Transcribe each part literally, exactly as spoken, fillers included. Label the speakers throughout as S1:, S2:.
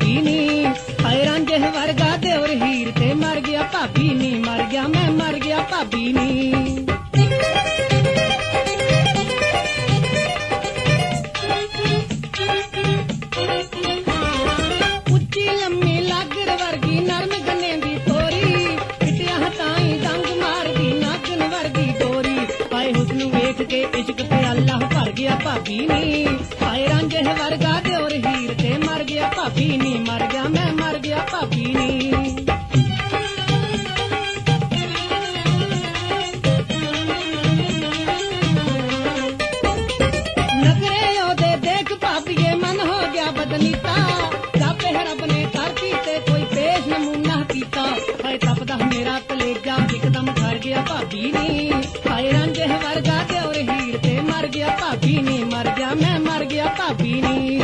S1: भाभी नी। हाय रांझे वर्गा देवर हीर ते मर गया भाभी नी, मर गया मैं मर गया भाभी नी। इश्क ते अल्लाह भर गया भाभी नी। हाय रांझे वर्गा देवर हीर ते मर गया भाभी नी, मर गया मैं मर गया भाभी नी। नखरे ओदे देख भाभीए मन हो गया बदनीता, जापे रब ने धरती ते कोई पेश नमूना कीता। हाय तपदा मेरा कलेजा इकदम ठर गया भाभी नी। हाय रांझे वर्गा देवर हीर ते मर गया भाभी नी, मर गया मैं मर गया भाभी नी।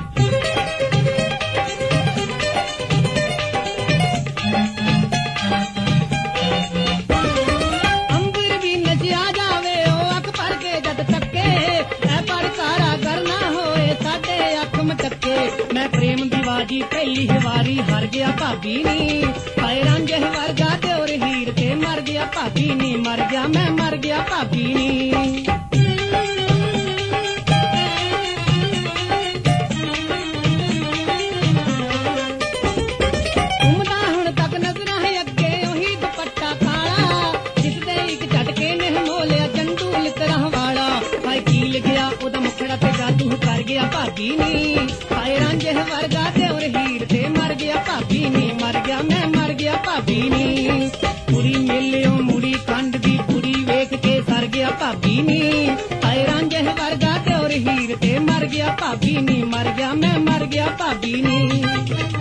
S1: अंबर भी नचिया जावे ओ अख भर के जद तके, ऐ पर सारा करना होए साडे अख मटके। मैं प्रेम दी बाजी पहली वारी हार गया भाभी नी। हाय रांझे वर्गा देवर हीर ते मर गया भाभी नी, मर गया मैं मर गया भाभी नी। कर गया भाभी नी। हाय रांझे वर्गा देवर हीर ते मर गया भाभी नी, मर गया मैं मर गया भाभी नी। कुड़ी मेलियो मुड़ी कंड दी कुड़ी वेख के सर गया भाभी नी। हाय रांझे वर्गा देवर हीर ते मर गया भाभी नी, मर गया मैं मर गया भाभी नी।